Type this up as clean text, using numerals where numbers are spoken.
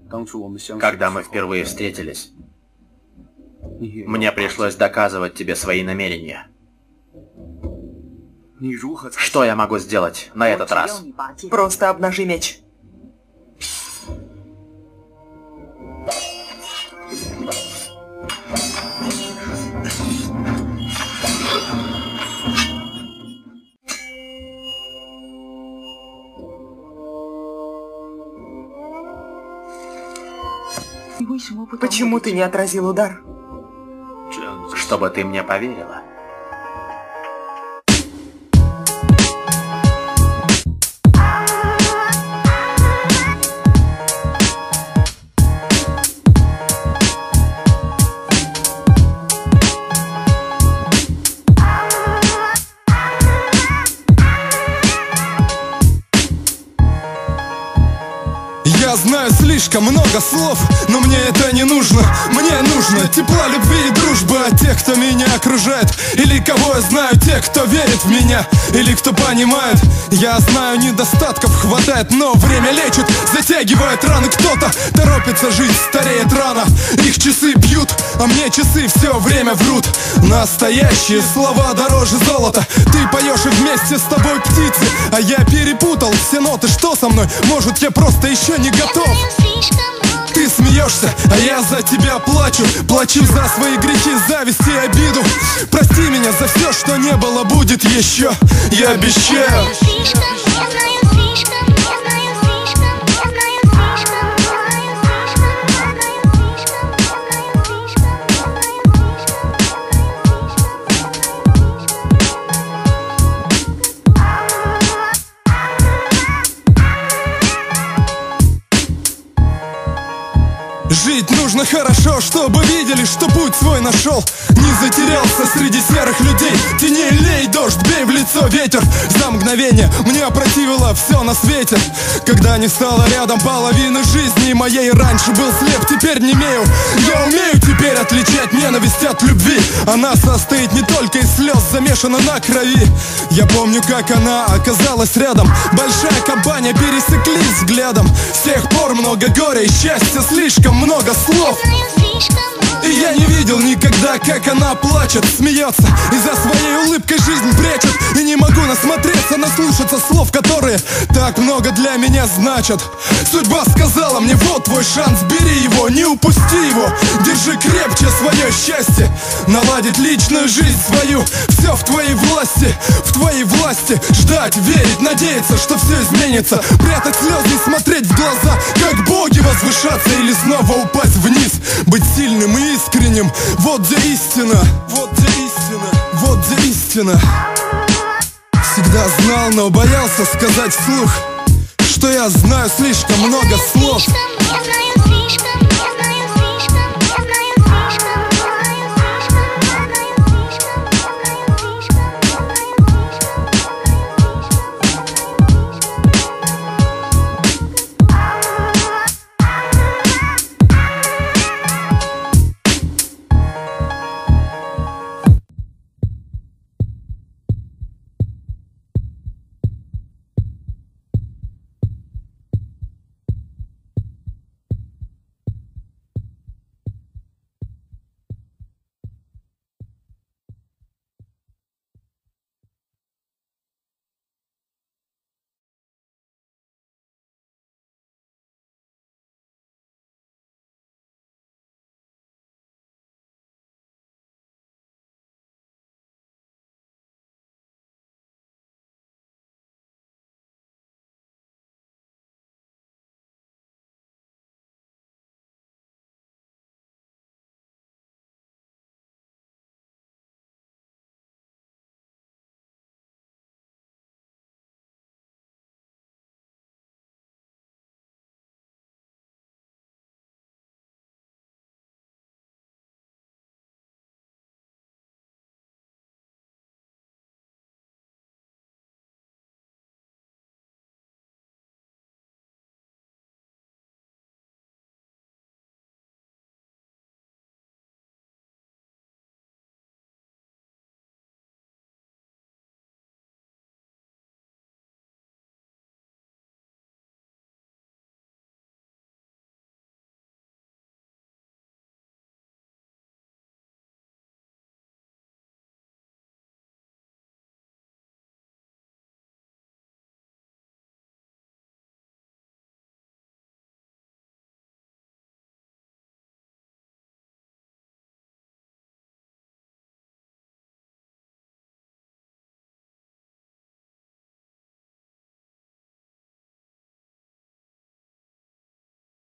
Когда мы впервые встретились, мне пришлось доказывать тебе свои намерения. Что я могу сделать на этот раз? Просто обнажи меч. Почему ты не отразил удар? Чтобы ты мне поверила. Я знаю слишком много слов, но мне это не нужно. Мне нужно тепла, любви и дружбы от тех, кто меня окружает. Или кого я знаю, тех, кто верит в меня, или кто понимает. Я знаю, недостатков хватает, но время лечит, затягивает раны. Кто-то торопится жить, стареет рано. Их часы бьют, а мне часы все время врут. Настоящие слова дороже золота. Ты поешь, и вместе с тобой птицы, а я перепутал все ноты. Что со мной? Может, я просто еще не готов? Ты смеешься, а я за тебя плачу. Плачу за свои грехи, зависть и обиду. Прости меня за все, что не было, будет еще. Я обещаю. Жить нужно хорошо, чтобы видели, что путь свой нашел. Не затерялся среди серых людей. Теней лей, дождь, бей в лицо ветер. За мгновение мне опротивило все на свете. Когда не стало рядом половины жизни моей. Раньше был слеп, теперь не имею. Я умею теперь отличать ненависть от любви. Она состоит не только из слез, замешана на крови. Я помню, как она оказалась рядом. Большая компания, пересеклись взглядом. С тех пор много горя и счастья, слишком много слов. И я не видел никогда, как она плачет, смеется и за своей улыбкой жизнь прячет. И не могу насмотреться, наслушаться слов, которые так много для меня значат. Судьба сказала мне: вот твой шанс, бери его, не упусти его. Держи крепче свое счастье, наладить личную жизнь свою. Все в твоей власти, в твоей власти. Ждать, верить, надеяться, что все изменится. Прятать слезы и смотреть в глаза, как боги возвышаться или снова упасть вниз. Быть сильным и искренним, вот где истина. Вот где истина, вот где истина. Всегда знал, но боялся сказать вслух, что я знаю слишком много слов.